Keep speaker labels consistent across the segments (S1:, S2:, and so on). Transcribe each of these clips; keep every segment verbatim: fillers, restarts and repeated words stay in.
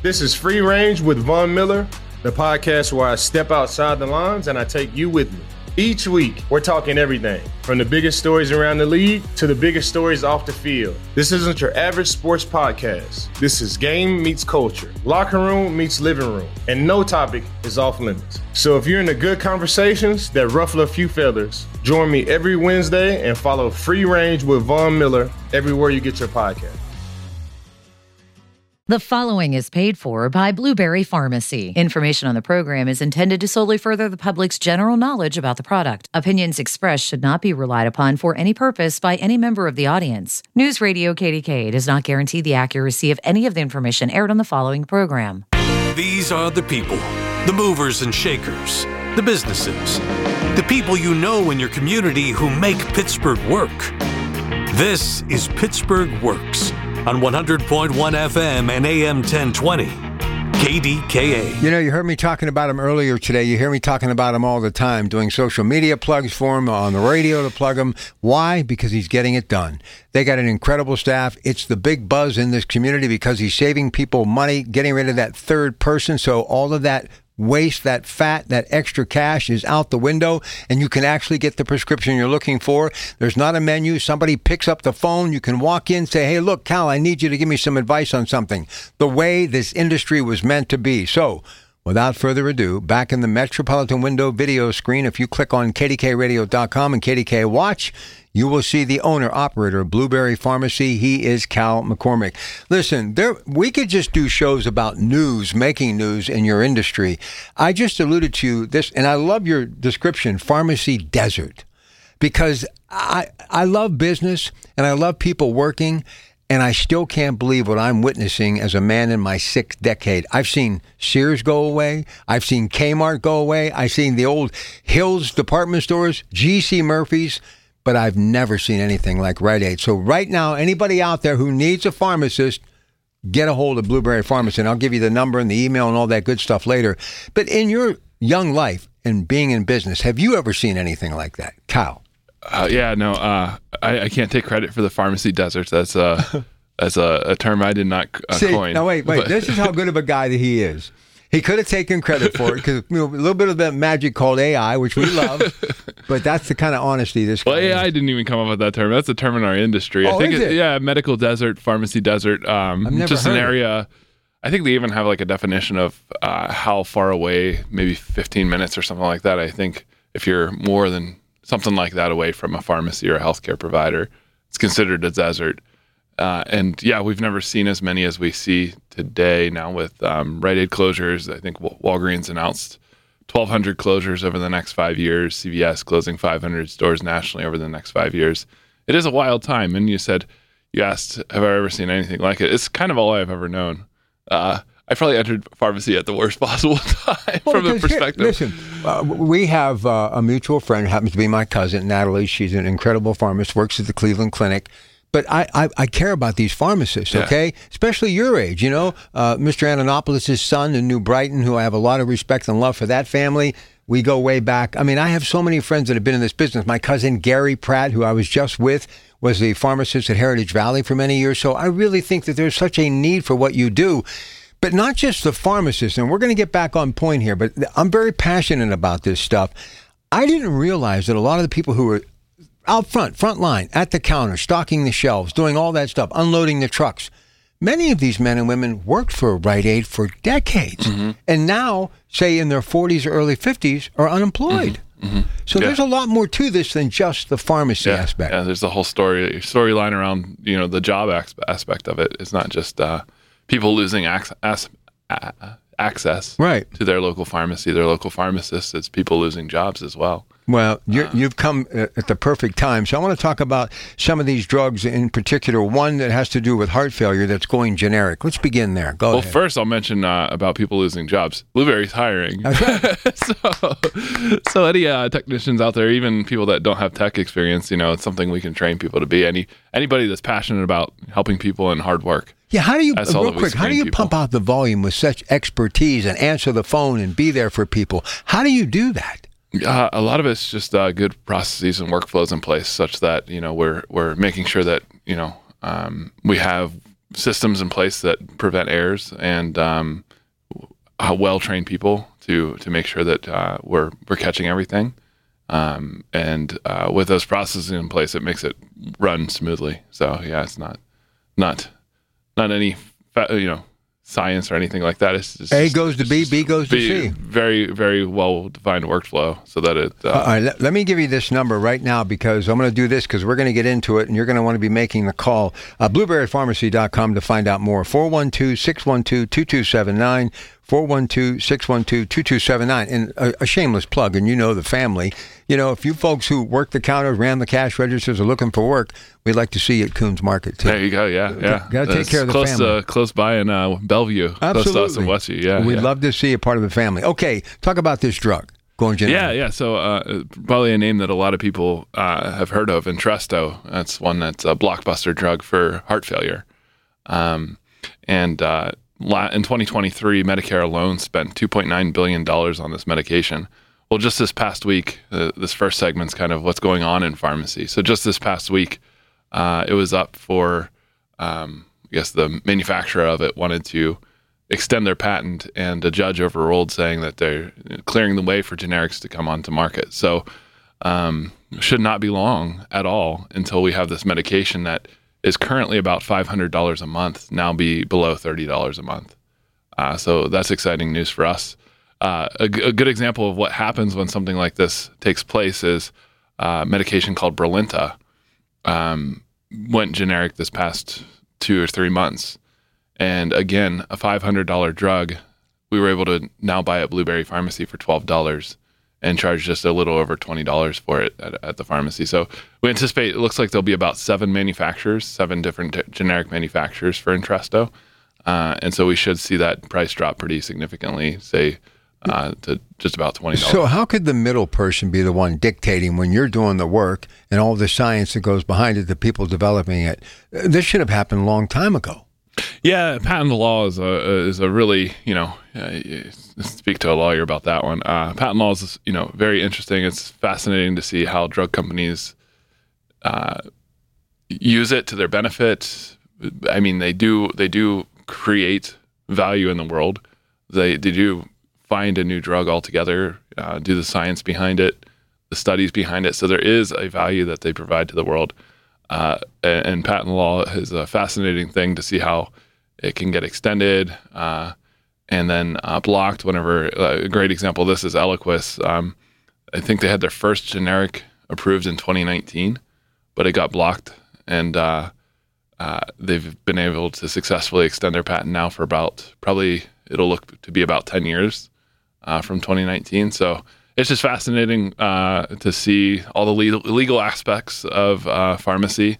S1: This is Free Range with Von Miller, the podcast where I step outside the lines and I take you with me. Each week, we're talking everything from the biggest stories around the league to the biggest stories off the field. This isn't your average sports podcast. This is game meets culture, locker room meets living room, and no topic is off limits. So if you're into good conversations that ruffle a few feathers, join me every Wednesday and follow Free Range with Von Miller everywhere you get your podcast.
S2: The following is paid for by Blueberry Pharmacy. Information on the program is intended to solely further the public's general knowledge about the product. Opinions expressed should not be relied upon for any purpose by any member of the audience. News Radio K D K does not guarantee the accuracy of any of the information aired on the following program.
S3: These are the people, the movers and shakers, the businesses, the people you know in your community who make Pittsburgh work. This is Pittsburgh Works on one hundred point one F M and A M ten twenty, K D K A.
S4: You know, you heard me talking about him earlier today. You hear me talking about him all the time, doing social media plugs for him, on the radio to plug him. Why? Because he's getting it done. They got an incredible staff. It's the big buzz in this community because he's saving people money, getting rid of that third person, so all of that waste, that fat, that extra cash is out the window, and you can actually get the prescription you're looking for. There's not a menu. Somebody picks up the phone. You can walk in, say, hey, look, Cal, I need you to give me some advice on something. The way this industry was meant to be. So, without further ado, back in the Metropolitan Window video screen, if you click on K D K radio dot com and K D K Watch, you will see the owner-operator of Blueberry Pharmacy. He is Cal McCormick. Listen, there we could just do shows about news, making news in your industry. I just alluded to this, and I love your description, pharmacy desert, because I I love business, and I love people working, and I still can't believe what I'm witnessing as a man in my sixth decade. I've seen Sears go away. I've seen Kmart go away. I've seen the old Hills department stores, G C Murphy's, but I've never seen anything like Rite Aid. So right now, anybody out there who needs a pharmacist, get a hold of Blueberry Pharmacy, and I'll give you the number and the email and all that good stuff later. But in your young life and being in business, have you ever seen anything like that? Kyle?
S5: Uh, yeah, no, uh, I, I can't take credit for the pharmacy deserts. That's, uh, that's a, a term I did not uh,
S4: See,
S5: coin.
S4: Now, wait, wait.
S5: But
S4: This is how good of a guy that he is. He could have taken credit for it because you know, a little bit of that magic called A I, which we love, but that's the kind of honesty this guy
S5: Well, A I
S4: has.
S5: didn't even come up with that term. That's a term in our industry.
S4: Oh,
S5: I think
S4: is it?
S5: Yeah, medical desert, pharmacy desert. Um,
S4: I've never
S5: just an
S4: heard of it.
S5: area. I think they even have like a definition of uh, how far away, maybe fifteen minutes or something like that. I think if you're more than something like that away from a pharmacy or a healthcare provider, it's considered a desert. Uh, and yeah, we've never seen as many as we see today now with um, Rite Aid closures. I think Walgreens announced twelve hundred closures over the next five years, C V S closing five hundred stores nationally over the next five years. It is a wild time. And you said, you asked, have I ever seen anything like it? It's kind of all I've ever known. Uh, I probably entered pharmacy at the worst possible time
S4: Well,
S5: from the
S4: because here-
S5: perspective.
S4: listen, uh, we have uh, a mutual friend, happens to be my cousin, Natalie. She's an incredible pharmacist, works at the Cleveland Clinic. But I, I, I care about these pharmacists,
S5: Yeah.
S4: okay? Especially your age, you know? Uh, Mister Antonopoulos' son in New Brighton, who I have a lot of respect and love for that family. We go way back. I mean, I have so many friends that have been in this business. My cousin Gary Pratt, who I was just with, was the pharmacist at Heritage Valley for many years. So I really think that there's such a need for what you do. But not just the pharmacist, and we're going to get back on point here, but I'm very passionate about this stuff. I didn't realize that a lot of the people who were out front, front line, at the counter, stocking the shelves, doing all that stuff, unloading the trucks. Many of these men and women worked for Rite Aid for decades, mm-hmm. and now, say in their forties or early fifties, are unemployed. Mm-hmm. Mm-hmm. So yeah. There's a lot more to this than just the pharmacy
S5: yeah.
S4: aspect.
S5: Yeah, there's a whole story storyline around you know the job aspect of it. It's not just uh, people losing access. Uh, access
S4: right.
S5: to their local pharmacy, their local pharmacist. It's people losing jobs as well.
S4: Well, you're, you've come at the perfect time. So I want to talk about some of these drugs, in particular, one that has to do with heart failure that's going generic. Let's begin there. Go
S5: well,
S4: ahead.
S5: Well, first I'll mention uh, about people losing jobs. Blueberry's hiring.
S4: Okay.
S5: so, so any uh, technicians out there, even people that don't have tech experience, you know, it's something we can train people to be. Any Anybody that's passionate about helping people and hard work.
S4: Yeah, how do you,
S5: That's all
S4: real
S5: that we
S4: quick, how do
S5: screen
S4: you
S5: people.
S4: pump out the volume with such expertise and answer the phone and be there for people? How do you do that?
S5: Uh, a lot of it's just uh, good processes and workflows in place, such that you know we're we're making sure that you know um, we have systems in place that prevent errors, and um, uh, well-trained people to to make sure that uh, we're we're catching everything. Um, and uh, with those processes in place, it makes it run smoothly. So yeah, it's not not not any you know science or anything like that. It's just,
S4: A goes to B, B goes to C.
S5: Very very well defined workflow, so that it. Uh,
S4: All right, let, let me give you this number right now, because I'm going to do this because we're going to get into it, and you're going to want to be making the call. Uh, blueberry pharmacy dot com to find out more. four one two, six one two, two two seven nine. four one two, six one two, two two seven nine. And a, a shameless plug, and you know the family. You know, if you folks who work the counter, ran the cash registers, are looking for work, we'd like to see you at Coons Market, too.
S5: There you go, yeah, yeah.
S4: Got to take care of the
S5: close,
S4: family.
S5: Uh, close by in uh, Bellevue,
S4: Absolutely.
S5: close to us in Westview, yeah.
S4: We'd
S5: yeah.
S4: love to see you part of the family. Okay, talk about this drug. Going generic.
S5: Yeah, yeah. So uh, probably a name that a lot of people uh, have heard of, Entresto. That's one that's a blockbuster drug for heart failure. Um, and uh, in twenty twenty-three, Medicare alone spent two point nine billion dollars on this medication. Well, just this past week, uh, this first segment's kind of what's going on in pharmacy. So just this past week, uh, it was up for, um, I guess the manufacturer of it wanted to extend their patent, and a judge overruled, saying that they're clearing the way for generics to come onto market. So um, should not be long at all until we have this medication that is currently about five hundred dollars a month, now be below thirty dollars a month. Uh, so that's exciting news for us. Uh, a, a good example of what happens when something like this takes place is uh, medication called Brilinta um, went generic this past two or three months. And again, a five hundred dollars drug, we were able to now buy at Blueberry Pharmacy for twelve dollars and charge just a little over twenty dollars for it at, at the pharmacy. So we anticipate, it looks like there'll be about seven manufacturers, seven different t- generic manufacturers for Entresto. Uh, and so we should see that price drop pretty significantly, say, uh, to just about twenty dollars.
S4: So how could the middle person be the one dictating when you're doing the work and all the science that goes behind it, the people developing it? This should have happened a long time ago.
S5: Yeah, patent law is a is a really, you know, uh, speak to a lawyer about that one. Uh, patent law is, you know, very interesting. It's fascinating to see how drug companies uh, use it to their benefit. I mean, they do they do create value in the world. They they do find a new drug altogether, uh, do the science behind it, the studies behind it. So there is a value that they provide to the world. Uh, and, and patent law is a fascinating thing to see how it can get extended uh, and then uh, blocked whenever. Uh, a great example of this is Eliquis. Um, I think they had their first generic approved in twenty nineteen, but it got blocked, and uh, uh, they've been able to successfully extend their patent now for about, probably it'll look to be about ten years uh, from twenty nineteen. So it's just fascinating uh, to see all the legal, legal aspects of uh, pharmacy.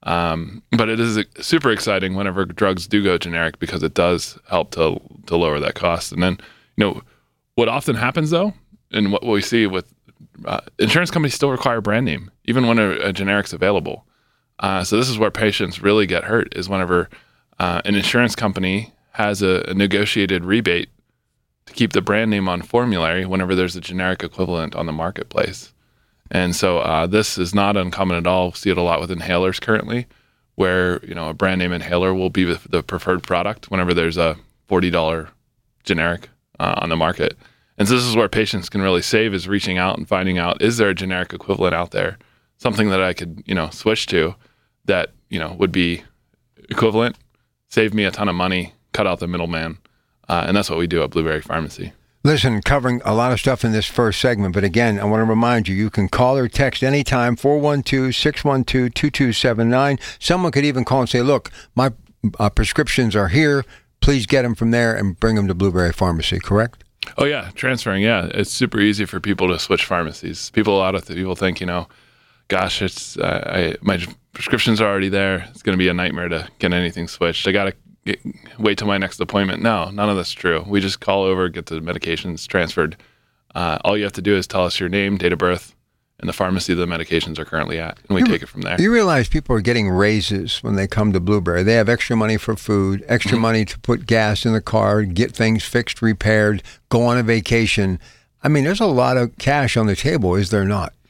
S5: Um, but it is super exciting whenever drugs do go generic, because it does help to to lower that cost. And then, you know, what often happens though, and what we see with uh, insurance companies still require brand name, even when a, a generic's available. Uh, so this is where patients really get hurt, is whenever uh, an insurance company has a, a negotiated rebate to keep the brand name on formulary whenever there's a generic equivalent on the marketplace. And so uh, this is not uncommon at all. We see it a lot with inhalers currently, where, you know, a brand name inhaler will be the preferred product whenever there's a forty dollars generic uh, on the market. And so this is where patients can really save, is reaching out and finding out, is there a generic equivalent out there, something that I could, you know, switch to that, you know, would be equivalent, save me a ton of money, cut out the middleman. Uh, and that's what we do at Blueberry Pharmacy.
S4: Listen, covering a lot of stuff in this first segment, but again, I want to remind you, you can call or text anytime, four one two, six one two, two two seven nine. Someone could even call and say, look, my uh, prescriptions are here. Please get them from there and bring them to Blueberry Pharmacy, correct?
S5: Oh, yeah, transferring, yeah. It's super easy for people to switch pharmacies. People, a lot of people think, you know, gosh, it's uh, I, my prescriptions are already there. It's going to be a nightmare to get anything switched. I got to wait till my next appointment. No, none of that's true. We just call over, get the medications transferred. Uh, all you have to do is tell us your name, date of birth, and the pharmacy the medications are currently at, and we you, take it from there.
S4: You realize people are getting raises when they come to Blueberry. They have extra money for food, extra mm-hmm. money to put gas in the car, get things fixed, repaired, go on a vacation. I mean, there's a lot of cash on the table, is there not?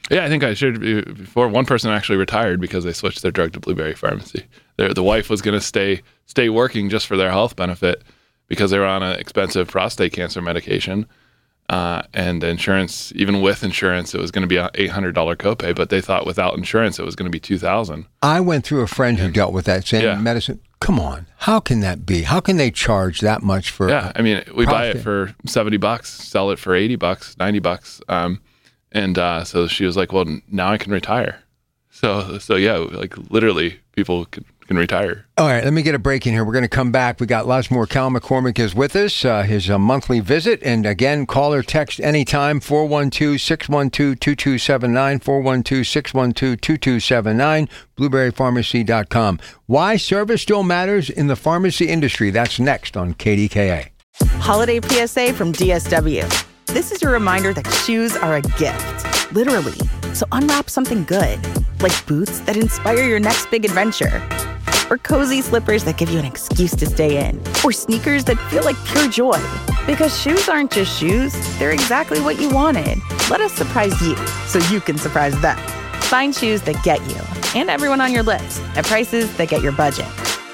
S5: Yeah, I think I shared before. One person actually retired because they switched their drug to Blueberry Pharmacy. Their, the wife was going to stay stay working just for their health benefit because they were on an expensive prostate cancer medication. Uh, and insurance, even with insurance, it was going to be an eight hundred dollars copay, but they thought without insurance, it was going to be two thousand dollars.
S4: I went through a friend who dealt with that same
S5: yeah.
S4: medicine. Come on. How can that be? How can they charge that much for
S5: Yeah, I mean, we
S4: prostate?
S5: buy it for seventy bucks, sell it for eighty bucks, ninety bucks. Um, and uh, so she was like, well, now I can retire. So, so yeah, like literally people can, can retire.
S4: All right, let me get a break in here. We're going to come back. We got lots more. Cal McCormick is with us, uh, his uh, monthly visit. And again, call or text anytime, four one two, six one two, two two seven nine, four one two, six one two, two two seven nine, blueberry pharmacy dot com. Why service still matters in the pharmacy industry. That's next on K D K A.
S6: Holiday P S A from D S W. This is your reminder that shoes are a gift, literally. So unwrap something good, like boots that inspire your next big adventure, or cozy slippers that give you an excuse to stay in, or sneakers that feel like pure joy. Because shoes aren't just shoes, they're exactly what you wanted. Let us surprise you so you can surprise them. Find shoes that get you and everyone on your list at prices that get your budget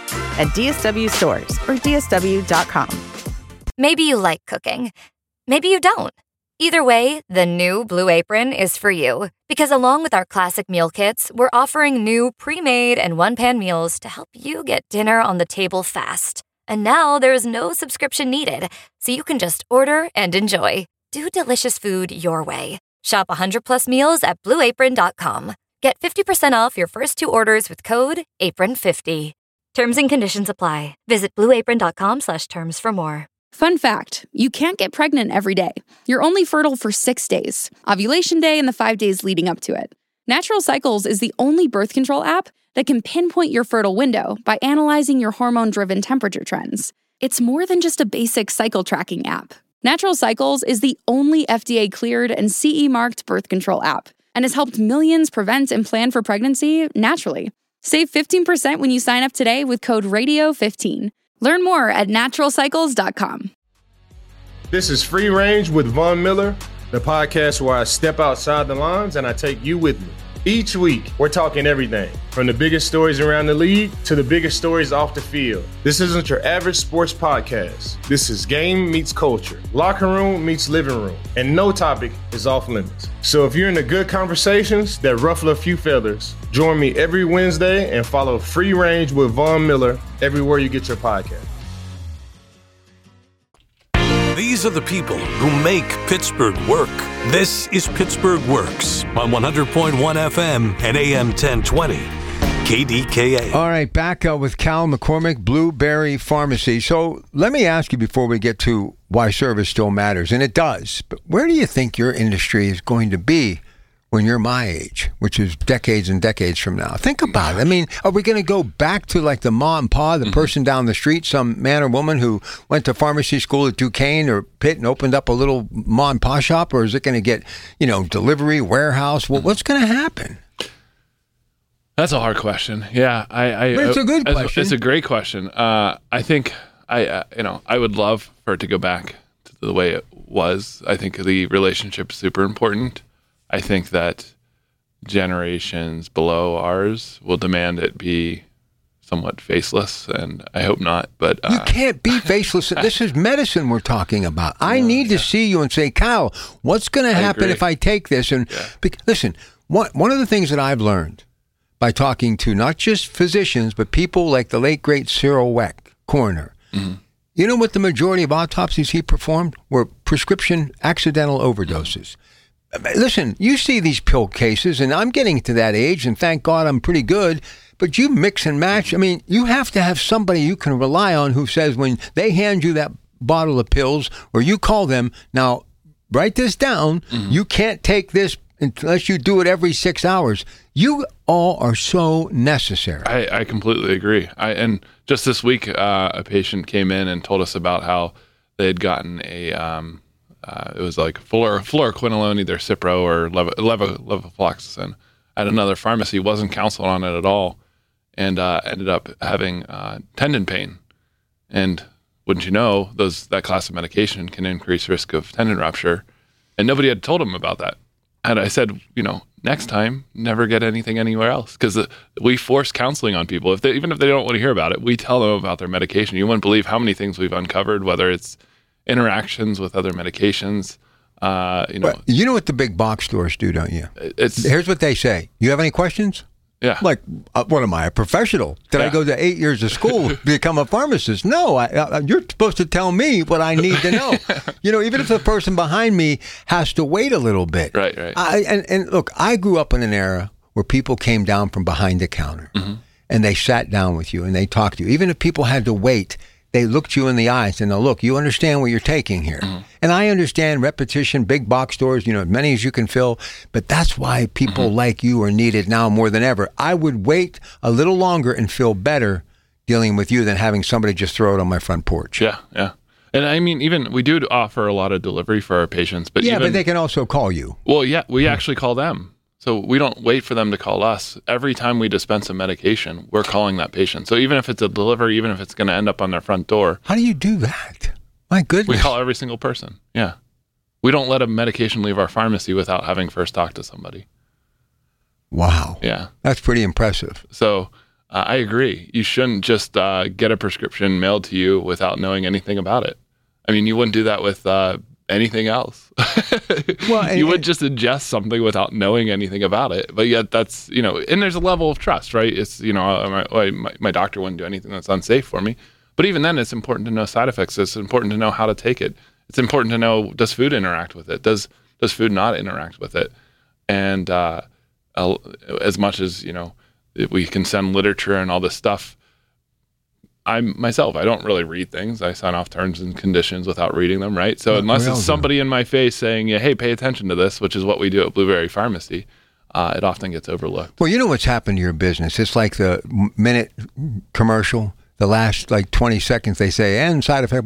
S6: at D S W stores or D S W dot com.
S7: Maybe you like cooking. Maybe you don't. Either way, the new Blue Apron is for you. Because along with our classic meal kits, we're offering new pre-made and one-pan meals to help you get dinner on the table fast. And now there's no subscription needed, so you can just order and enjoy. Do delicious food your way. Shop one hundred plus meals at blue apron dot com. Get fifty percent off your first two orders with code apron fifty. Terms and conditions apply. Visit blue apron dot com slash terms for more.
S8: Fun fact, you can't get pregnant every day. You're only fertile for six days, ovulation day and the five days leading up to it. Natural Cycles is the only birth control app that can pinpoint your fertile window by analyzing your hormone-driven temperature trends. It's more than just a basic cycle tracking app. Natural Cycles is the only F D A-cleared and C E-marked birth control app and has helped millions prevent and plan for pregnancy naturally. Save fifteen percent when you sign up today with code radio fifteen. Learn more at natural cycles dot com.
S1: This is Free Range with Von Miller, the podcast where I step outside the lines and I take you with me. Each week, we're talking everything from the biggest stories around the league to the biggest stories off the field. This isn't your average sports podcast. This is game meets culture, locker room meets living room, and no topic is off limits. So if you're into good conversations that ruffle a few feathers, join me every Wednesday and follow Free Range with Von Miller everywhere you get your podcast.
S3: These are the people who make Pittsburgh work. This is Pittsburgh Works on one hundred point one F M and A M ten twenty. K D K A.
S4: All right, back uh, with Cal McCormick, Blueberry Pharmacy. So let me ask you before we get to why service still matters, and it does, but where do you think your industry is going to be when you're my age, which is decades and decades from now? Think about it. I mean, are we going to go back to like the ma and pa, the mm-hmm. person down the street, some man or woman who went to pharmacy school at Duquesne or Pitt and opened up a little ma and pa shop? Or is it going to get, you know, delivery, warehouse? Well, what's going to happen?
S5: That's a hard question. Yeah. I, I
S4: but it's a good
S5: it's,
S4: question.
S5: It's a great question. Uh, I think I, uh, you know, I would love for it to go back to the way it was. I think the relationship is super important. I think that generations below ours will demand it be somewhat faceless, and I hope not. But uh,
S4: you can't be faceless. This is medicine we're talking about. I need yeah. to see you and say, Kyle, what's going to happen if I take this? And
S5: yeah.
S4: be, listen, one one of the things that I've learned by talking to not just physicians, but people like the late great Cyril Weck, coroner. Mm-hmm. You know what the majority of autopsies he performed were prescription accidental overdoses. Mm-hmm. Listen, you see these pill cases, and I'm getting to that age, and thank God I'm pretty good, but you mix and match. I mean, you have to have somebody you can rely on who says when they hand you that bottle of pills, or you call them, now, write this down, mm-hmm. you can't take this unless you do it every six hours. You all are so necessary.
S5: I, I completely agree. I, and just this week, uh, a patient came in and told us about how they had gotten a... Um, Uh, it was like fluor- fluoroquinolone, either Cipro or levo- levo- levofloxacin at another pharmacy. Wasn't counseled on it at all, and uh, ended up having uh, tendon pain. And wouldn't you know, those that class of medication can increase risk of tendon rupture. And nobody had told him about that. And I said, you know, next time, never get anything anywhere else, because we force counseling on people. If they, even if they don't want to hear about it, we tell them about their medication. You wouldn't believe how many things we've uncovered, whether it's interactions with other medications. Uh, you know,
S4: well, you know what the big box stores do, don't you?
S5: It's
S4: here's what they say. You have any questions?
S5: Yeah.
S4: Like, uh, what am I, a professional? Did
S5: yeah.
S4: I go to eight years of school to become a pharmacist? No, I, I, you're supposed to tell me what I need to know. You know, even if the person behind me has to wait a little bit.
S5: Right, right.
S4: I, and, and look, I grew up in an era where people came down from behind the counter mm-hmm. and they sat down with you and they talked to you. Even if people had to wait, they looked you in the eyes and they'll look, you understand what you're taking here. Mm-hmm. And I understand repetition, big box stores, you know, as many as you can fill, but that's why people mm-hmm. like you are needed now more than ever. I would wait a little longer and feel better dealing with you than having somebody just throw it on my front porch.
S5: Yeah, yeah. And I mean, even we do offer a lot of delivery for our patients, but
S4: yeah,
S5: even,
S4: but they can also call you.
S5: Well, yeah, we mm-hmm. actually call them. So we don't wait for them to call us. Every time we dispense a medication, we're calling that patient. So even if it's a delivery, even if it's going to end up on their front door.
S4: How do you do that? My goodness.
S5: We call every single person. Yeah. We don't let a medication leave our pharmacy without having first talked to somebody.
S4: Wow.
S5: Yeah.
S4: That's pretty impressive.
S5: So uh, I agree. You shouldn't just uh, get a prescription mailed to you without knowing anything about it. I mean, you wouldn't do that with uh, anything else. Well, and, you would just ingest something without knowing anything about it. But yet that's, you know, and there's a level of trust, right? It's, you know, my, my, my doctor wouldn't do anything that's unsafe for me. But even then, it's important to know side effects. It's important to know how to take it. It's important to know, does food interact with it? Does does food not interact with it? And uh, as much as, you know, we can send literature and all this stuff, I myself, I don't really read things. I sign off terms and conditions without reading them, right? So unless it's somebody in my face saying, yeah, hey, pay attention to this, which is what we do at Blueberry Pharmacy, uh, it often gets overlooked.
S4: Well, you know what's happened to your business? It's like the minute commercial. The last like twenty seconds they say, and side effect.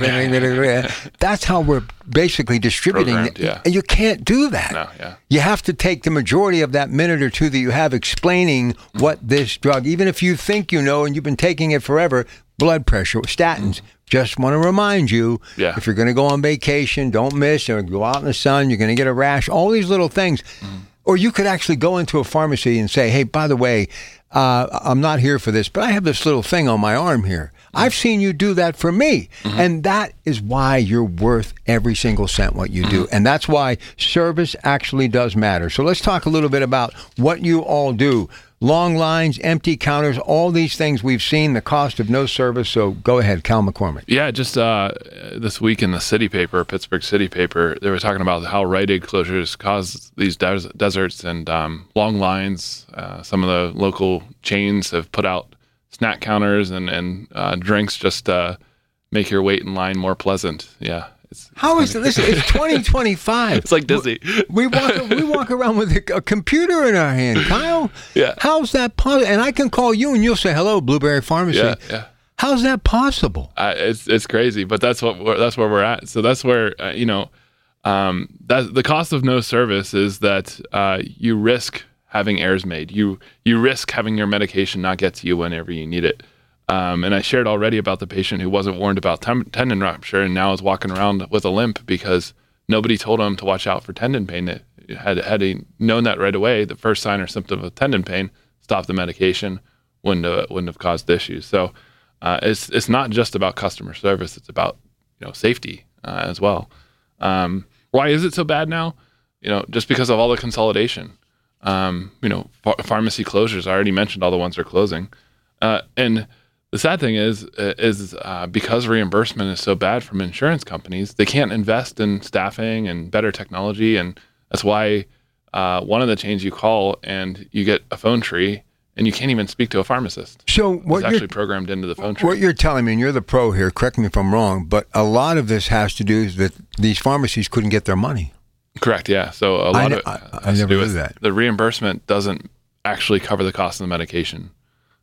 S4: That's how we're basically distributing it.
S5: Yeah.
S4: And you can't do that.
S5: No, yeah.
S4: You have to take the majority of that minute or two that you have explaining mm-hmm. what this drug, even if you think you know and you've been taking it forever, blood pressure, statins. Mm-hmm. Just want to remind you,
S5: yeah.
S4: if you're going to go on vacation, don't miss, or go out in the sun, you're going to get a rash, all these little things. Mm-hmm. Or you could actually go into a pharmacy and say, hey, by the way, uh, I'm not here for this, but I have this little thing on my arm here. I've seen you do that for me. Mm-hmm. And that is why you're worth every single cent what you do. And that's why service actually does matter. So let's talk a little bit about what you all do. Long lines, empty counters, all these things we've seen, the cost of no service. So go ahead, Cal McCormick.
S5: Yeah, just uh, this week in the City Paper, Pittsburgh City Paper, they were talking about how Rite Aid closures cause these des- deserts and um, long lines. Uh, some of the local chains have put out snack counters and, and uh, drinks just uh, make your wait in line more pleasant. Yeah. It's, it's
S4: How is this? It's twenty twenty-five.
S5: It's like Disney.
S4: We, we walk we walk around with a, a computer in our hand, Kyle.
S5: Yeah.
S4: How's that possible? And I can call you and you'll say, hello, Blueberry Pharmacy.
S5: Yeah, yeah.
S4: How's that possible?
S5: Uh, it's it's crazy, but that's what we're, that's where we're at. So that's where uh, you know um, that the cost of no service is that uh, you risk having errors made. You you risk having your medication not get to you whenever you need it. Um, and I shared already about the patient who wasn't warned about ten- tendon rupture and now is walking around with a limp because nobody told him to watch out for tendon pain. It, had had he known that right away, the first sign or symptom of tendon pain, stop the medication, wouldn't have, wouldn't have caused issues. So uh, it's it's not just about customer service; it's about you know safety uh, as well. Um, why is it so bad now? You know, just because of all the consolidation. Um, you know, ph- pharmacy closures. I already mentioned all the ones that are closing, uh, and the sad thing is, is uh, because reimbursement is so bad from insurance companies, they can't invest in staffing and better technology, and that's why uh, one of the chains you call and you get a phone tree, and you can't even speak to a pharmacist.
S4: So what
S5: it's actually programmed into the phone tree.
S4: What you're telling me, and you're the pro here, correct me if I'm wrong, but a lot of this has to do with these pharmacies couldn't get their money.
S5: Correct. Yeah. So a lot
S4: I,
S5: of it
S4: I,
S5: has
S4: I
S5: to
S4: never
S5: do
S4: knew
S5: with
S4: that.
S5: The reimbursement doesn't actually cover the cost of the medication.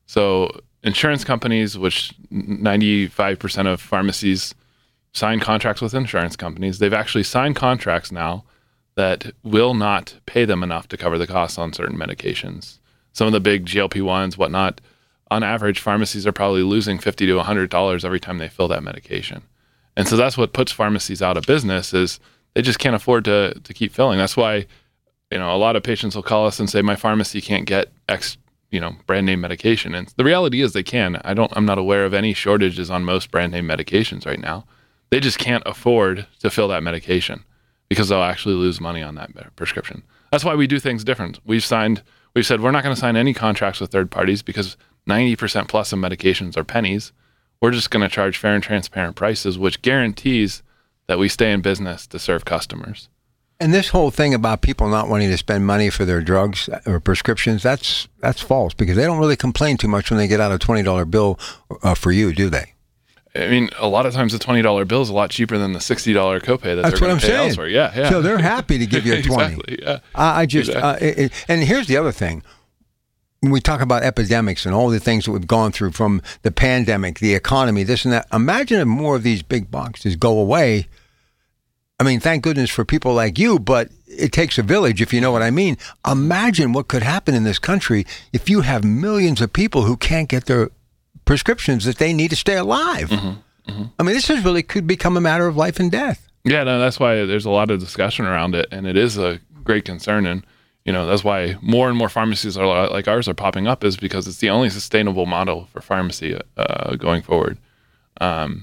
S5: So insurance companies, which ninety-five percent of pharmacies sign contracts with insurance companies, they've actually signed contracts now that will not pay them enough to cover the costs on certain medications. Some of the big G L P ones, whatnot, on average, pharmacies are probably losing fifty to one hundred dollars every time they fill that medication. And so that's what puts pharmacies out of business is they just can't afford to to keep filling. That's why You know, a lot of patients will call us and say, my pharmacy can't get X, you know, brand name medication. And the reality is they can. I don't, I'm not aware of any shortages on most brand name medications right now. They just can't afford to fill that medication because they'll actually lose money on that prescription. That's why we do things different. We've signed, we've said we're not going to sign any contracts with third parties because ninety percent plus of medications are pennies. We're just going to charge fair and transparent prices, which guarantees that we stay in business to serve customers.
S4: And this whole thing about people not wanting to spend money for their drugs or prescriptions, that's that's false because they don't really complain too much when they get out a twenty dollar bill uh, for you, do they?
S5: I mean, a lot of times the twenty dollar bill is a lot cheaper than the sixty dollar copay that
S4: that's
S5: they're
S4: what
S5: going to pay
S4: saying.
S5: elsewhere. Yeah, yeah.
S4: So they're happy to give you a twenty.
S5: Exactly, yeah.
S4: I, I just,
S5: exactly.
S4: uh, it, it, and here's the other thing. When we talk about epidemics and all the things that we've gone through from the pandemic, the economy, this and that, imagine if more of these big boxes go away. I mean, thank goodness for people like you, but it takes a village, if you know what I mean. Imagine what could happen in this country if you have millions of people who can't get their prescriptions that they need to stay alive. Mm-hmm, mm-hmm. I mean, this is really could become a matter of life and death.
S5: Yeah, no, that's why there's a lot of discussion around it, and it is a great concern. And, you know, that's why more and more pharmacies are like ours are popping up, is because it's the only sustainable model for pharmacy uh, going forward. Um,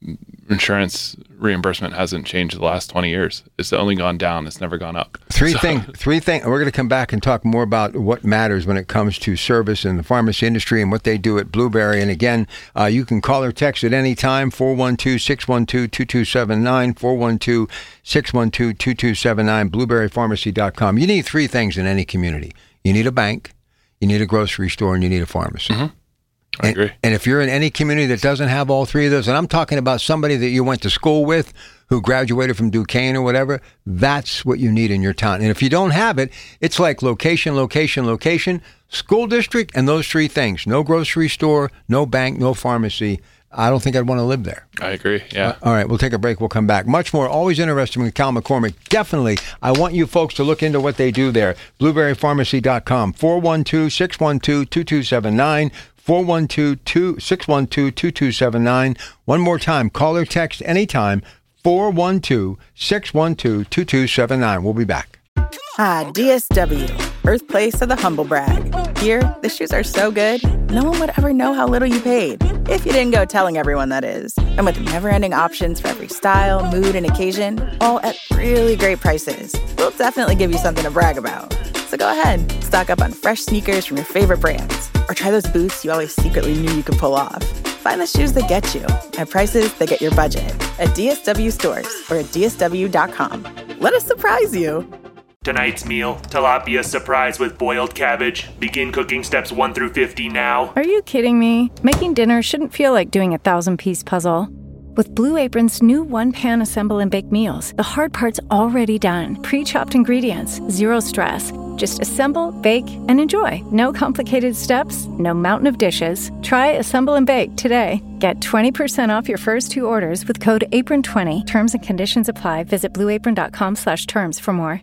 S5: insurance reimbursement hasn't changed the last twenty years. It's only gone down. It's never gone up.
S4: Three
S5: so.
S4: things. Three things. We're going to come back and talk more about what matters when it comes to service in the pharmacy industry and what they do at Blueberry. And again, uh, you can call or text at any time, four one two, six one two, two two seven nine, four one two, six one two, two two seven nine, blueberry pharmacy dot com. You need three things in any community. You need a bank, you need a grocery store, and you need a pharmacy.
S5: Mm-hmm. I
S4: and,
S5: agree.
S4: And if you're in any community that doesn't have all three of those, and I'm talking about somebody that you went to school with who graduated from Duquesne or whatever, that's what you need in your town. And if you don't have it, it's like location, location, location, school district, and those three things. No grocery store, no bank, no pharmacy. I don't think I'd want to live there.
S5: I agree, yeah.
S4: Uh, all right, we'll take a break. We'll come back. Much more. Always interesting with Cal McCormick. Definitely, I want you folks to look into what they do there. blueberry pharmacy dot com, four one two, six one two, two two seven nine, four one two, six one two, two two seven nine. One more time, call or text anytime, four one two, six one two, two two seven nine. We'll be back.
S6: Ah, D S W, birthplace of the humble brag. Here, the shoes are so good, no one would ever know how little you paid. If you didn't go telling everyone, that is. And with never-ending options for every style, mood, and occasion, all at really great prices, we'll definitely give you something to brag about. So go ahead, stock up on fresh sneakers from your favorite brands, or try those boots you always secretly knew you could pull off. Find the shoes that get you at prices that get your budget at D S W stores or at D S W dot com. Let us surprise you.
S9: Tonight's meal, tilapia surprise with boiled cabbage. Begin cooking steps one through fifty now.
S10: Are you kidding me? Making dinner shouldn't feel like doing a thousand-piece puzzle. With Blue Apron's new one-pan assemble and bake meals, the hard part's already done. Pre-chopped ingredients, zero stress. Just assemble, bake, and enjoy. No complicated steps, no mountain of dishes. Try Assemble and Bake today. Get twenty percent off your first two orders with code apron twenty. Terms and conditions apply. Visit blue apron dot com slash terms for more.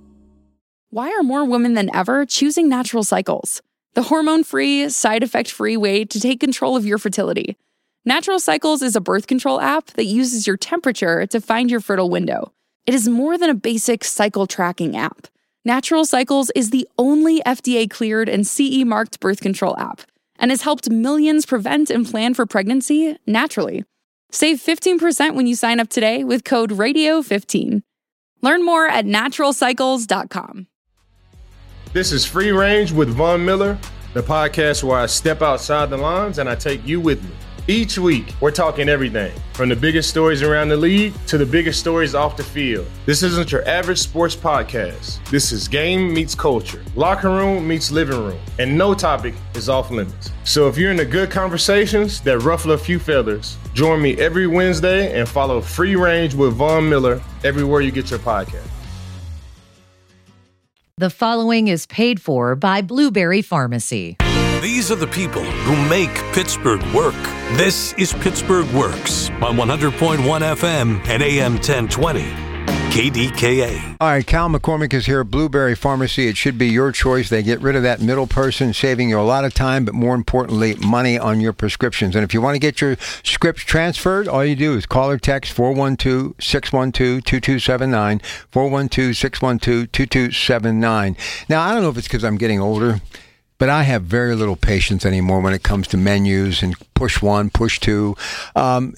S8: Why are more women than ever choosing Natural Cycles? The hormone-free, side-effect-free way to take control of your fertility. Natural Cycles is a birth control app that uses your temperature to find your fertile window. It is more than a basic cycle tracking app. Natural Cycles is the only F D A-cleared and C E-marked birth control app and has helped millions prevent and plan for pregnancy naturally. Save fifteen percent when you sign up today with code radio fifteen. Learn more at natural cycles dot com.
S1: This is Free Range with Von Miller, the podcast where I step outside the lines and I take you with me. Each week, we're talking everything from the biggest stories around the league to the biggest stories off the field. This isn't your average sports podcast. This is game meets culture, locker room meets living room, and no topic is off limits. So if you're into good conversations that ruffle a few feathers, join me every Wednesday and follow Free Range with Von Miller everywhere you get your podcast.
S2: The following is paid for by Blueberry Pharmacy.
S3: These are the people who make Pittsburgh work. This is Pittsburgh Works on one hundred point one F M and A M ten twenty. K D K A.
S4: All right, Cal McCormick is here at Blueberry Pharmacy. It should be your choice. They get rid of that middle person, saving you a lot of time, but more importantly, money on your prescriptions. And if you want to get your scripts transferred, all you do is call or text four one two, six one two, two two seven nine, four one two, six one two, two two seven nine. Now, I don't know if it's because I'm getting older, but I have very little patience anymore when it comes to menus and push one, push two. Um,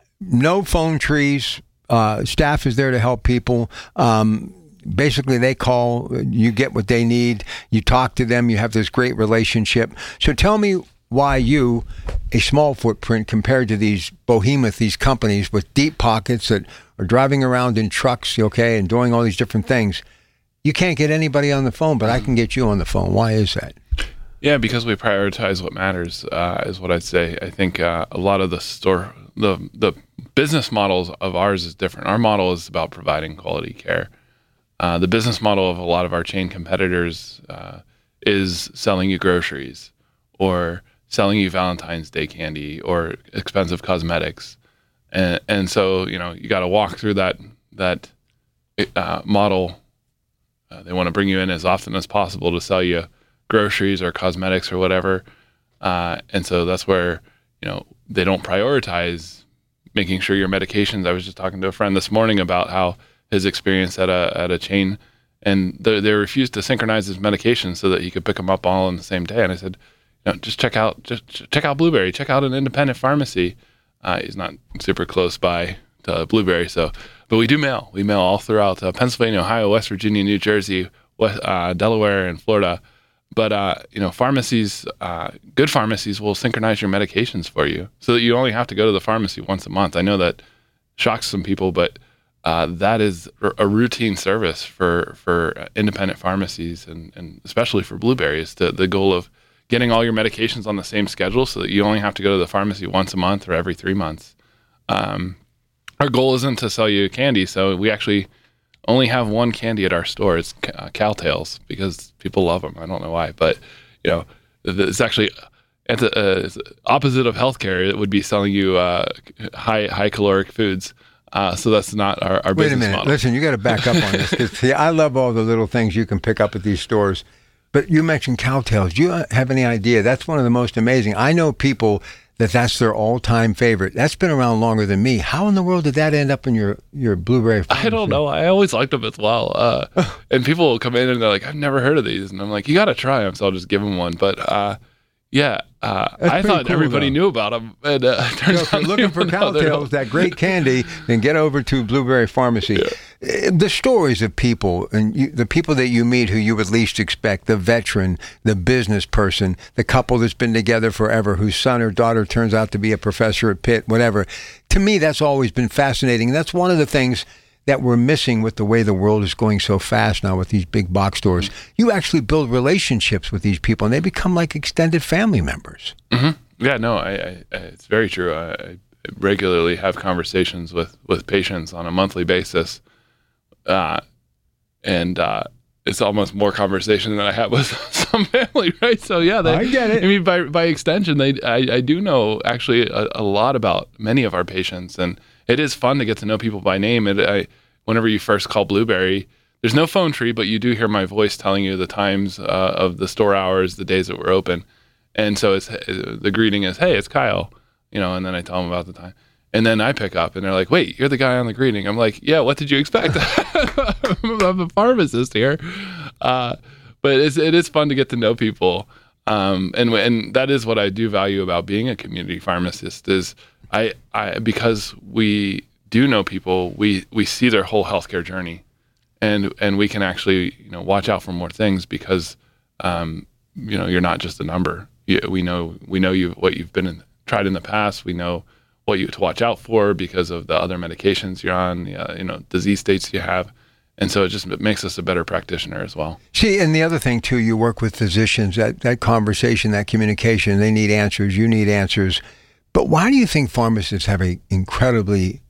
S4: no phone trees. Uh, staff is there to help people. Um, basically, they call, you get what they need, you talk to them, you have this great relationship. So tell me why you, a small footprint compared to these behemoth, these companies with deep pockets that are driving around in trucks, okay, and doing all these different things, you can't get anybody on the phone, but I can get you on the phone. Why is that?
S5: Yeah, because we prioritize what matters, uh, is what I'd say. I think uh, a lot of the store, the the business models of ours is different. Our model is about providing quality care. Uh, the business model of a lot of our chain competitors uh, is selling you groceries or selling you Valentine's Day candy or expensive cosmetics. And and so, you know, you got to walk through that, that uh, model. Uh, they want to bring you in as often as possible to sell you groceries or cosmetics or whatever. Uh, and so that's where, you know, they don't prioritize making sure your medications. I was just talking to a friend this morning about how his experience at a at a chain, and they, they refused to synchronize his medications so that he could pick them up all on the same day. And I said, you know, just check out just check out Blueberry, check out an independent pharmacy. Uh, he's not super close by to Blueberry, so but we do mail. We mail all throughout uh, Pennsylvania, Ohio, West Virginia, New Jersey, West, uh, Delaware, and Florida. But, uh, you know, pharmacies, uh, good pharmacies will synchronize your medications for you so that you only have to go to the pharmacy once a month. I know that shocks some people, but uh, that is a routine service for, for independent pharmacies and, and especially for Blueberry. Is the, the goal of getting all your medications on the same schedule so that you only have to go to the pharmacy once a month or every three months. Um, our goal isn't to sell you candy, so we actually only have one candy at our store. It's uh, Cowtails because people love them. I don't know why, but you know, it's actually it's, a, uh, it's opposite of healthcare. It would be selling you uh, high high caloric foods. Uh, so that's not our, our
S4: Wait
S5: business
S4: a minute.
S5: model.
S4: Listen, you got to back up on this because see, I love all the little things you can pick up at these stores. But you mentioned Cowtails. Do you have any idea? That's one of the most amazing. I know people that that's their all-time favorite. That's been around longer than me. How in the world did that end up in your, your Blueberry pharmacy?
S5: I don't know. I always liked them as well. Uh, and people will come in and they're like, I've never heard of these. And I'm like, you got to try them. So I'll just give them one. But uh, yeah, uh, I thought
S4: cool,
S5: everybody
S4: though.
S5: knew about them. And uh, it turns
S4: So if you're
S5: out
S4: looking for Cowtails, that great candy, then get over to Blueberry Pharmacy. Yeah. The stories of people and you, the people that you meet who you would least expect, the veteran, the business person, the couple that's been together forever, whose son or daughter turns out to be a professor at Pitt, whatever. To me, that's always been fascinating. That's one of the things that we're missing with the way the world is going so fast now with these big box stores. Mm-hmm. You actually build relationships with these people, and they become like extended family members.
S5: Mm-hmm. Yeah, no, I, I, it's very true. I, I regularly have conversations with, with patients on a monthly basis, uh, and uh, it's almost more conversation than I have with some family, right? So yeah, they,
S4: I get it.
S5: I mean, by by extension, they I, I do know actually a, a lot about many of our patients, and it is fun to get to know people by name. It, I, whenever you first call Blueberry, there's no phone tree, but you do hear my voice telling you the times uh, of the store hours, the days that we're open. And so it's the greeting is, hey, it's Kyle, you know, and then I tell them about the time. And then I pick up and they're like, wait, you're the guy on the greeting. I'm like, yeah, what did you expect? I'm a pharmacist here. Uh, but it's, it is fun to get to know people. Um, and and that is what I do value about being a community pharmacist is I, I because we do know people, we, we see their whole healthcare journey. And and we can actually, you know, watch out for more things because, um, you know, you're not just a number. You, we know we know you what you've been in, tried in the past. We know what you to watch out for because of the other medications you're on, uh, you know, disease states you have. And so it just it makes us a better practitioner as well.
S4: See, and the other thing, too, you work with physicians, that, that conversation, that communication, they need answers, you need answers. But why do you think pharmacists have an incredibly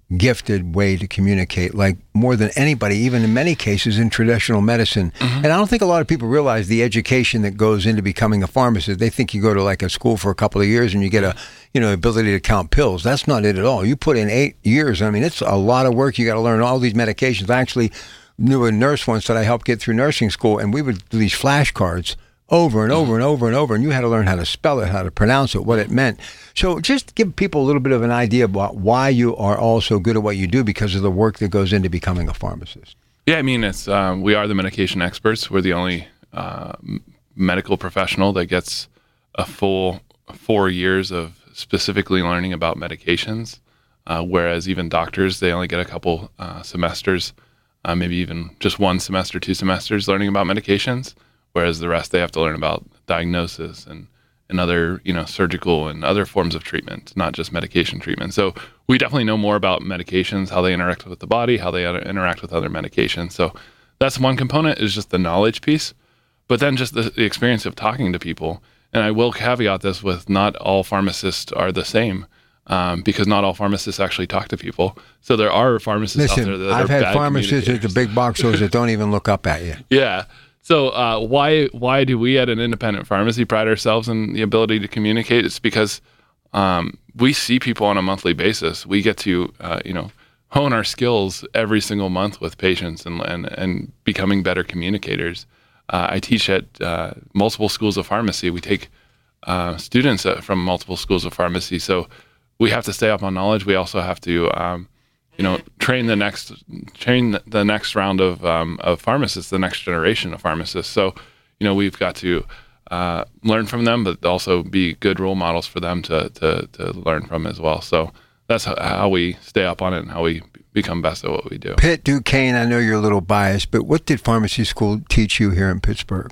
S4: gifted way to communicate, like more than anybody, even in many cases in traditional medicine. Mm-hmm. And I don't think a lot of people realize the education that goes into becoming a pharmacist. They think you go to like a school for a couple of years and you get a, you know, ability to count pills. That's not it at all. You put in eight years. I mean, it's a lot of work. You got to learn all these medications. I actually knew a nurse once that I helped get through nursing school, and we would do these flashcards over and over and over and over, and you had to learn how to spell it, how to pronounce it, what it meant. So just give people a little bit of an idea about why you are all so good at what you do because of the work that goes into becoming a pharmacist.
S5: Yeah, I mean, it's um, we are the medication experts. We're the only uh, medical professional that gets a full four years of specifically learning about medications, uh, whereas even doctors, they only get a couple uh, semesters, uh, maybe even just one semester, two semesters learning about medications. Whereas the rest, they have to learn about diagnosis and, and other, you know, surgical and other forms of treatment, not just medication treatment. So we definitely know more about medications, how they interact with the body, how they interact with other medications. So that's one component, is just the knowledge piece. But then just the, the experience of talking to people. And I will caveat this with not all pharmacists are the same. Um, because not all pharmacists actually talk to people. So there are pharmacists
S4: Listen,
S5: out there that
S4: I've
S5: are bad
S4: had pharmacists at the big box stores that don't even look up at you.
S5: Yeah. So uh, why why do we at an independent pharmacy pride ourselves in the ability to communicate? It's because um, we see people on a monthly basis. We get to uh, you know hone our skills every single month with patients and and, and becoming better communicators. Uh, I teach at uh, multiple schools of pharmacy. We take uh, students from multiple schools of pharmacy. So we have to stay up on knowledge. We also have to um, you know, train the next train the next round of um, of pharmacists, the next generation of pharmacists. So, you know, we've got to uh, learn from them, but also be good role models for them to to to learn from as well. So that's how we stay up on it and how we become best at what we do.
S4: Pitt Duquesne, I know you're a little biased, but what did pharmacy school teach you here in Pittsburgh?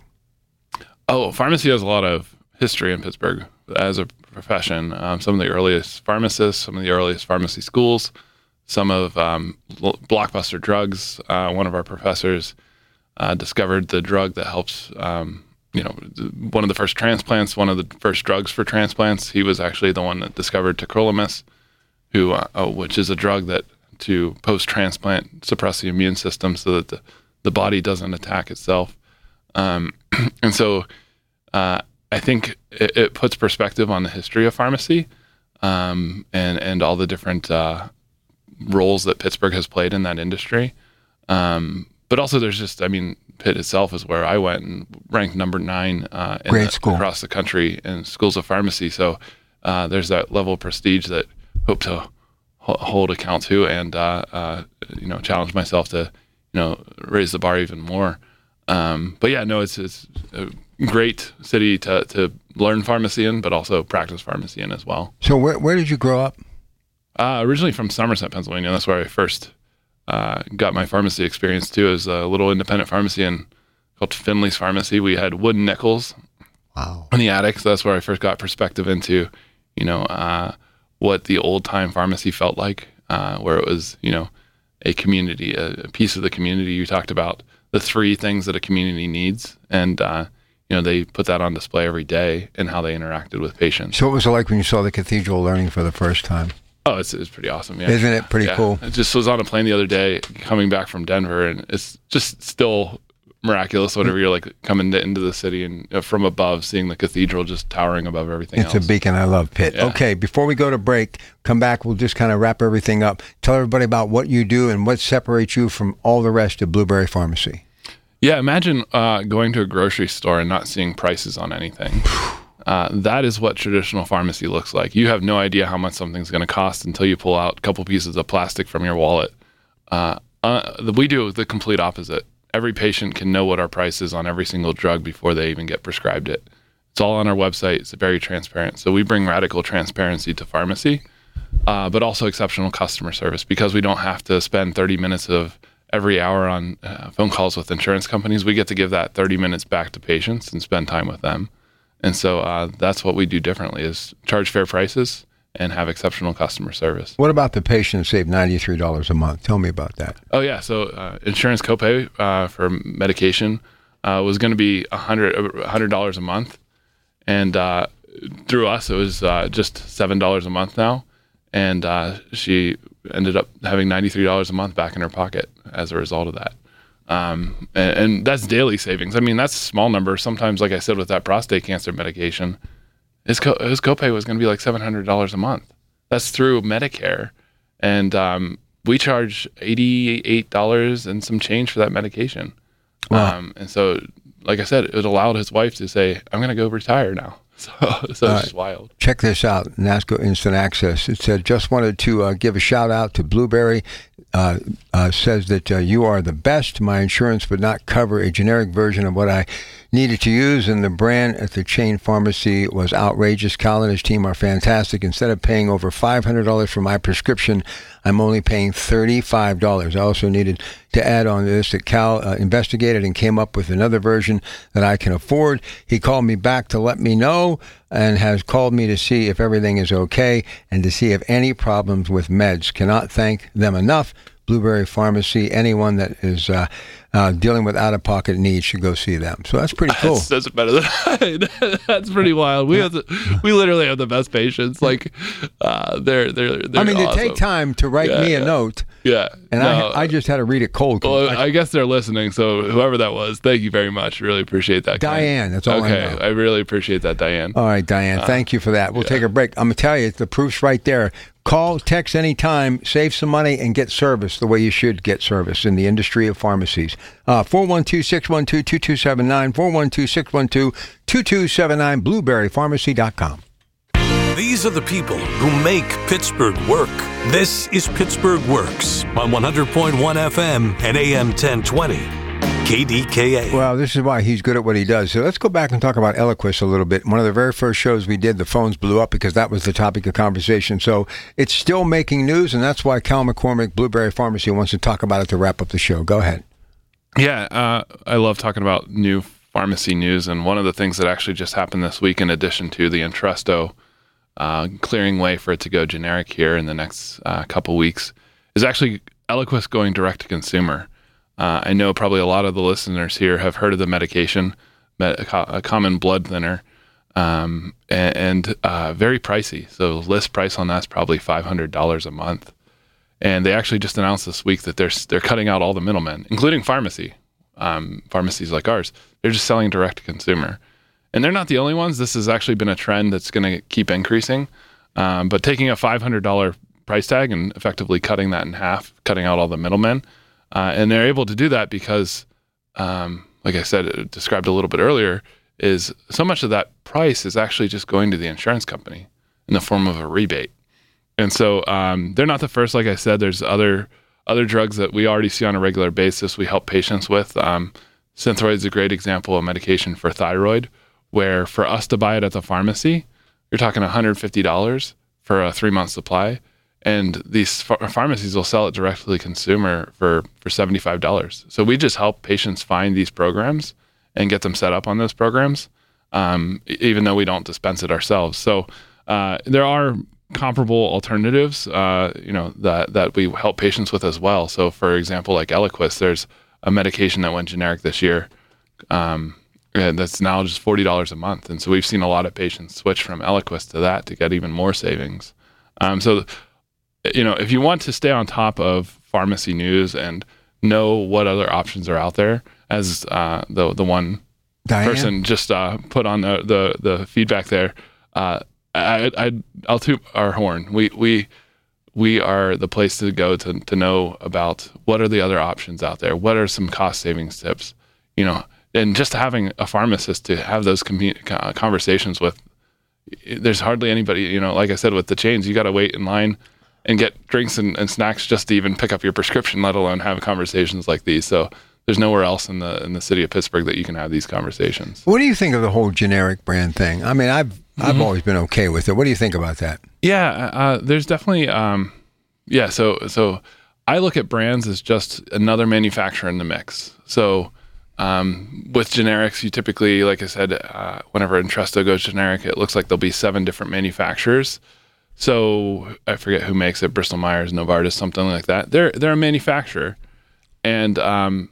S5: Oh, pharmacy has a lot of history in Pittsburgh as a profession. Um, some of the earliest pharmacists, some of the earliest pharmacy schools. Some of um, blockbuster drugs. Uh, one of our professors uh, discovered the drug that helps, um, you know, one of the first transplants, one of the first drugs for transplants. He was actually the one that discovered tacrolimus, who, uh, oh, which is a drug that to post-transplant suppress the immune system so that the, the body doesn't attack itself. Um, and so uh, I think it, it puts perspective on the history of pharmacy um, and, and all the different uh, roles that Pittsburgh has played in that industry. Um, but also there's just, I mean, Pitt itself is where I went and ranked number nine uh, in
S4: Great
S5: the,
S4: school.
S5: across the country in schools of pharmacy. So uh, there's that level of prestige that hope to ho- hold account to and, uh, uh, you know, challenge myself to, you know, raise the bar even more. Um, but yeah, no, it's, it's a great city to, to learn pharmacy in, but also practice pharmacy in as well.
S4: So where, where did you grow up?
S5: Uh, originally from Somerset, Pennsylvania. That's where I first uh, got my pharmacy experience too. It was a little independent pharmacy in, called Finley's Pharmacy. We had wooden nickels
S4: wow.
S5: in the attic. So that's where I first got perspective into, you know, uh, what the old time pharmacy felt like, uh, where it was, you know, a community, a, a piece of the community. You talked about the three things that a community needs. And, uh, you know, they put that on display every day and how they interacted with patients.
S4: So what was it like when you saw the cathedral learning for the first time?
S5: Oh, it's it's pretty awesome. Yeah.
S4: Isn't it pretty
S5: yeah.
S4: cool?
S5: I just was on a plane the other day coming back from Denver, and it's just still miraculous whenever you're like coming to, into the city and uh, from above, seeing the cathedral just towering above everything
S4: it's
S5: else.
S4: A beacon. I love Pitt.
S5: Yeah.
S4: Okay, before we go to break, come back. We'll just kind of wrap everything up. Tell everybody about what you do and what separates you from all the rest of Blueberry Pharmacy.
S5: Yeah, imagine uh, going to a grocery store and not seeing prices on anything. Uh, that is what traditional pharmacy looks like. You have no idea how much something's going to cost until you pull out a couple pieces of plastic from your wallet. Uh, uh, we do the complete opposite. Every patient can know what our price is on every single drug before they even get prescribed it. It's all on our website. It's very transparent. So we bring radical transparency to pharmacy, uh, but also exceptional customer service because we don't have to spend thirty minutes of every hour on uh, phone calls with insurance companies. We get to give that thirty minutes back to patients and spend time with them. And so uh, that's what we do differently is charge fair prices and have exceptional customer service.
S4: What about the patient who saved ninety-three dollars a month? Tell me about that.
S5: Oh, yeah. So uh, insurance copay uh, for medication uh, was going to be one hundred dollars a month. And uh, through us, it was uh, just seven dollars a month now. And uh, she ended up having ninety-three dollars a month back in her pocket as a result of that. Um, and, and that's daily savings. I mean, that's a small number. Sometimes, like I said, with that prostate cancer medication, his, co- his copay was going to be like seven hundred dollars a month. That's through Medicare. And um, we charge eighty-eight dollars and some change for that medication. Wow. Um, and so, like I said, it allowed his wife to say, I'm going to go retire now. So, so it's
S4: uh,
S5: just wild.
S4: Check this out, NASCO Instant Access. It said, just wanted to uh, give a shout out to Blueberry. Uh, uh, says that uh, you are the best. My insurance would not cover a generic version of what I needed to use, and the brand at the chain pharmacy was outrageous. Cal and his team are fantastic. Instead of paying over five hundred dollars for my prescription, I'm only paying thirty-five dollars. I also needed to add on to this that Cal uh, investigated and came up with another version that I can afford. He called me back to let me know and has called me to see if everything is okay and to see if any problems with meds. Cannot thank them enough. Blueberry Pharmacy, anyone that is uh, uh, dealing with out-of-pocket needs should go see them. So that's pretty cool.
S5: That's, that's better than I. That's pretty wild. We have the, we literally have the best patients. Like uh, they're they're. they're
S4: I mean,
S5: awesome.
S4: they take time to write
S5: yeah,
S4: me a
S5: yeah.
S4: note.
S5: Yeah,
S4: and no, I I just had to read it cold.
S5: Well, I, I guess they're listening. So whoever that was, thank you very much. Really appreciate that.
S4: Diane, that's all
S5: okay,
S4: I know.
S5: I really appreciate that, Diane.
S4: All right, Diane, uh, thank you for that. We'll yeah. take a break. I'm gonna tell you, the proof's right there. Call, text anytime, save some money, and get service the way you should get service in the industry of pharmacies. Uh, four one two, six one two, two two seven nine, four one two, six one two, two two seven nine, blueberry pharmacy dot com.
S3: These are the people who make Pittsburgh work. This is Pittsburgh Works on one hundred point one F M and A M ten twenty. K D K A.
S4: Well, this is why he's good at what he does. So let's go back and talk about Eliquis a little bit. One of the very first shows we did, the phones blew up because that was the topic of conversation. So it's still making news, and that's why Cal McCormick, Blueberry Pharmacy, wants to talk about it to wrap up the show. Go ahead.
S5: Yeah, uh, I love talking about new pharmacy news, and one of the things that actually just happened this week, in addition to the Entresto uh, clearing way for it to go generic here in the next uh, couple weeks, is actually Eliquis going direct to consumer. Uh, I know probably a lot of the listeners here have heard of the medication, a common blood thinner, um, and, and uh, very pricey. So list price on that's probably five hundred dollars a month. And they actually just announced this week that they're they're cutting out all the middlemen, including pharmacy, um, pharmacies like ours. They're just selling direct to consumer. And they're not the only ones. This has actually been a trend that's going to keep increasing. Um, but taking a five hundred dollars price tag and effectively cutting that in half, cutting out all the middlemen. Uh, and they're able to do that because, um, like I said, it described a little bit earlier, is so much of that price is actually just going to the insurance company in the form of a rebate. And so um, they're not the first. Like I said, there's other other drugs that we already see on a regular basis we help patients with. Um, Synthroid is a great example of medication for thyroid, where for us to buy it at the pharmacy, you're talking one hundred fifty dollars for a three-month supply. And these ph- pharmacies will sell it directly to consumer for, for seventy-five dollars. So we just help patients find these programs and get them set up on those programs, um, even though we don't dispense it ourselves. So uh, there are comparable alternatives, uh, you know, that, that we help patients with as well. So for example, like Eliquis, there's a medication that went generic this year um, and that's now just forty dollars a month. And so we've seen a lot of patients switch from Eliquis to that to get even more savings. Um, so you know, if you want to stay on top of pharmacy news and know what other options are out there, as uh, the the one Diane? person just uh, put on the, the, the feedback there, uh, I, I I'll toot our horn. We we we are the place to go to to know about what are the other options out there. What are some cost savings tips? You know, and just having a pharmacist to have those commu- conversations with. There's hardly anybody. You know, like I said, with the chains, you got to wait in line and get drinks and, and snacks just to even pick up your prescription, let alone have conversations like these. So there's nowhere else in the in the city of Pittsburgh that you can have these conversations.
S4: What do you think of the whole generic brand thing? I mean, I've mm-hmm. I've always been okay with it. What do you think about that?
S5: Yeah, uh, there's definitely, um, yeah. So so I look at brands as just another manufacturer in the mix. So um, with generics, you typically, like I said, uh, whenever Entresto goes generic, it looks like there'll be seven different manufacturers. So I forget who makes it, Bristol Myers, Novartis, something like that. They're they're a manufacturer, and um,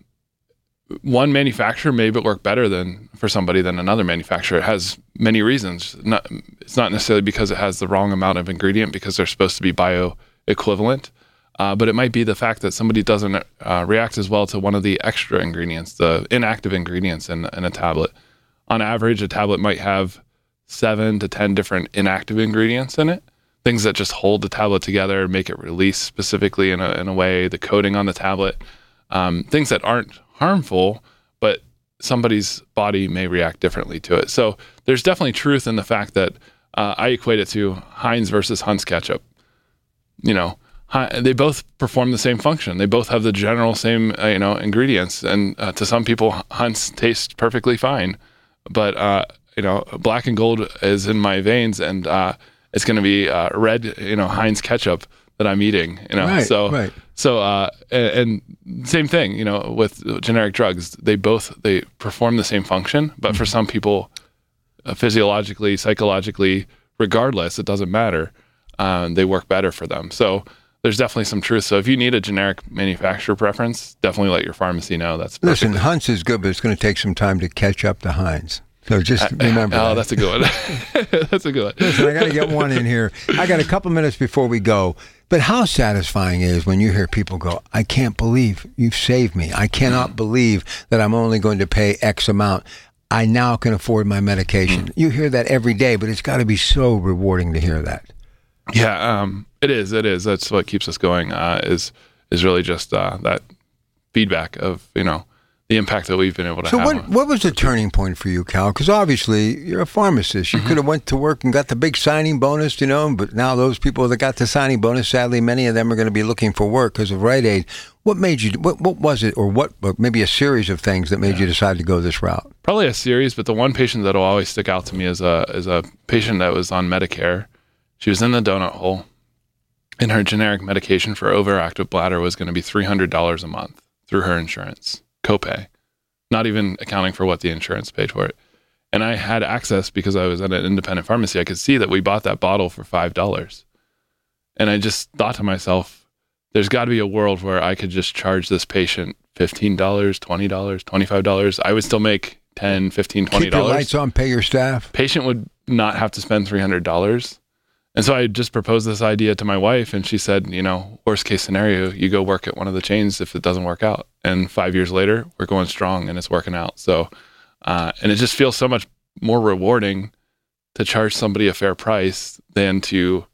S5: one manufacturer may work better than for somebody than another manufacturer. It has many reasons. Not, it's not necessarily because it has the wrong amount of ingredient, because they're supposed to be bioequivalent. Uh, but it might be the fact that somebody doesn't uh, react as well to one of the extra ingredients, the inactive ingredients in, in a tablet. On average, a tablet might have seven to ten different inactive ingredients in it, things that just hold the tablet together, make it release specifically in a, in a way, the coating on the tablet, um, things that aren't harmful, but somebody's body may react differently to it. So there's definitely truth in the fact that uh, I equate it to Heinz versus Hunt's ketchup. You know, they both perform the same function. They both have the general same, uh, you know, ingredients. And uh, to some people, Hunt's tastes perfectly fine. But, uh, you know, black and gold is in my veins, and uh, it's going to be uh, red, you know, Heinz ketchup that I'm eating, you know.
S4: Right,
S5: so,
S4: right.
S5: so, uh, and, and same thing, you know, with generic drugs. They both, they perform the same function, but mm-hmm. for some people, uh, physiologically, psychologically, regardless, it doesn't matter. Um, they work better for them. So there's definitely some truth. So if you need a generic manufacturer preference, definitely let your pharmacy know. That's
S4: Listen, Hunt's is good, but it's going to take some time to catch up to Heinz. So just remember
S5: uh, Oh,
S4: that.
S5: that's a good one. That's a good one.
S4: Listen, I got to get one in here. I got a couple minutes before we go. But how satisfying it is when you hear people go, I can't believe you've saved me. I cannot mm. believe that I'm only going to pay X amount. I now can afford my medication. Mm. You hear that every day, but it's got to be so rewarding to hear that.
S5: Yeah, um, it is. It is. That's what keeps us going. Uh, is is really just uh, that feedback of, you know, the impact that we've been able to
S4: so
S5: have.
S4: So what what was the turning point for you, Cal? Because obviously you're a pharmacist. You mm-hmm. could have went to work and got the big signing bonus, you know. But now those people that got the signing bonus, sadly, many of them are going to be looking for work because of Rite Aid. What made you? What what was it, or what? Or maybe a series of things that made yeah. you decide to go this route.
S5: Probably a series, but the one patient that will always stick out to me is a is a patient that was on Medicare. She was in the donut hole, and her generic medication for overactive bladder was going to be three hundred dollars a month through her insurance copay, not even accounting for what the insurance paid for it. And I had access because I was at an independent pharmacy. I could see that we bought that bottle for five dollars. And I just thought to myself, there's got to be a world where I could just charge this patient fifteen dollars, twenty dollars, twenty-five dollars. I would still make ten dollars, fifteen dollars, twenty dollars.
S4: Keep your lights on, pay your staff.
S5: Patient would not have to spend three hundred dollars. And so I just proposed this idea to my wife, and she said, you know, worst case scenario, you go work at one of the chains if it doesn't work out. And five years later, we're going strong and it's working out. So, uh, and it just feels so much more rewarding to charge somebody a fair price than to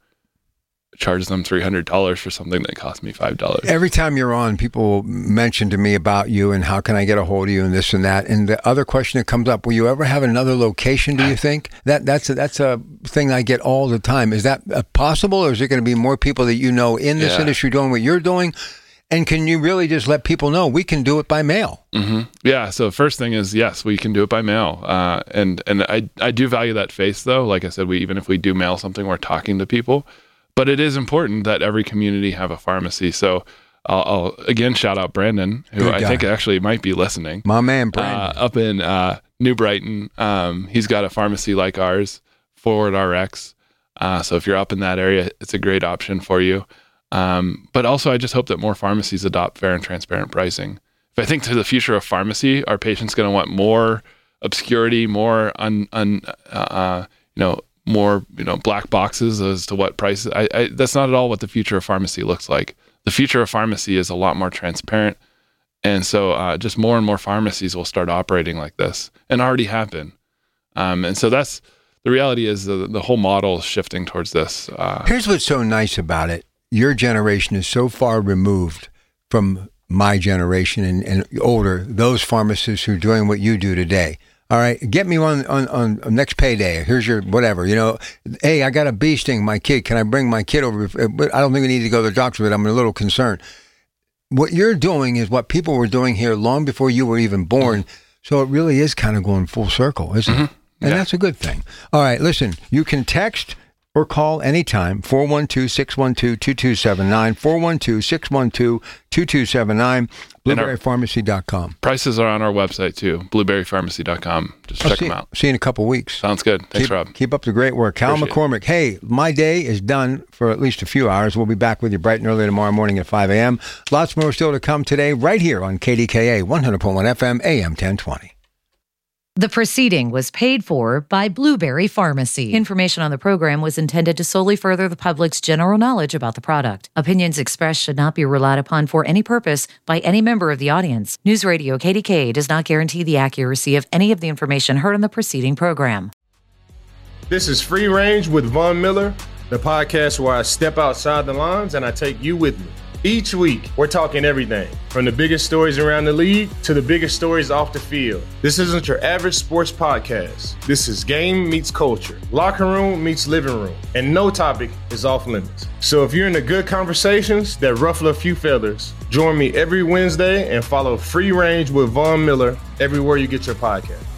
S5: charge them three hundred dollars for something that cost me five dollars.
S4: Every time you're on, people mention to me about you and how can I get a hold of you and this and that. And the other question that comes up, will you ever have another location, do you think? That That's a, that's a thing I get all the time. Is that possible, or is there going to be more people that you know in this yeah. industry doing what you're doing? And can you really just let people know we can do it by mail?
S5: Mm-hmm. Yeah. So first thing is, yes, we can do it by mail. Uh, and and I, I do value that face, though. Like I said, we even if we do mail something, we're talking to people. But it is important that every community have a pharmacy. So I'll, I'll again shout out Brandon, who I think actually might be listening.
S4: My man, Brandon.
S5: Uh, up in uh, New Brighton. Um, he's got a pharmacy like ours, Forward R X. Uh, so if you're up in that area, it's a great option for you. Um, but also, I just hope that more pharmacies adopt fair and transparent pricing. If I think to the future of pharmacy, our patients going to want more obscurity, more un, un uh, uh, you know, more, you know, black boxes as to what prices. I, I, that's not at all what the future of pharmacy looks like. The future of pharmacy is a lot more transparent. And so uh, just more and more pharmacies will start operating like this and already have been. Um, and so that's, the reality is the, the whole model is shifting towards this. Uh,
S4: Here's what's so nice about it. Your generation is so far removed from my generation and, and older, those pharmacists who are doing what you do today. All right, get me one on, on, on next payday. Here's your whatever, you know. Hey, I got a bee sting, my kid. Can I bring my kid over? I don't think we need to go to the doctor, but I'm a little concerned. What you're doing is what people were doing here long before you were even born. So it really is kind of going full circle, isn't
S5: mm-hmm.
S4: it? And yeah. that's a good thing. All right, listen, you can text or call anytime, four one two, six one two, two two seven nine, four one two, six one two, two two seven nine, blueberry pharmacy dot com.
S5: Prices are on our website, too, blueberry pharmacy dot com. Just
S4: I'll
S5: check
S4: see,
S5: them out.
S4: See you in a couple weeks.
S5: Sounds good. Thanks,
S4: keep,
S5: Rob.
S4: Keep up the great work. Cal
S5: Appreciate
S4: McCormick,
S5: it.
S4: hey, my day is done for at least a few hours. We'll be back with you bright and early tomorrow morning at five a.m. Lots more still to come today right here on K D K A one hundred point one F M, A M ten twenty.
S2: The proceeding was paid for by Blueberry Pharmacy. Information on the program was intended to solely further the public's general knowledge about the product. Opinions expressed should not be relied upon for any purpose by any member of the audience. News Radio K D K does not guarantee the accuracy of any of the information heard on the preceding program.
S1: This is Free Range with Von Miller, the podcast where I step outside the lines and I take you with me. Each week, we're talking everything from the biggest stories around the league to the biggest stories off the field. This isn't your average sports podcast. This is game meets culture, locker room meets living room, and no topic is off limits. So if you're into good conversations that ruffle a few feathers, join me every Wednesday and follow Free Range with Von Miller everywhere you get your podcast.